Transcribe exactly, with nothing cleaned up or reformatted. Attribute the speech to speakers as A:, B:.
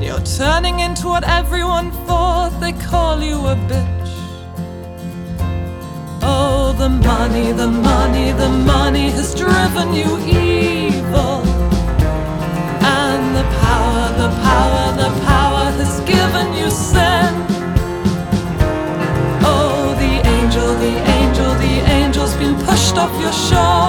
A: You're turning into what everyone thought. They call you a bitch. Oh, the money, the money, the money has driven you evil. And the power, the power, the power has given you sin. Oh, the angel, the angel, the angel's been pushed off your shore.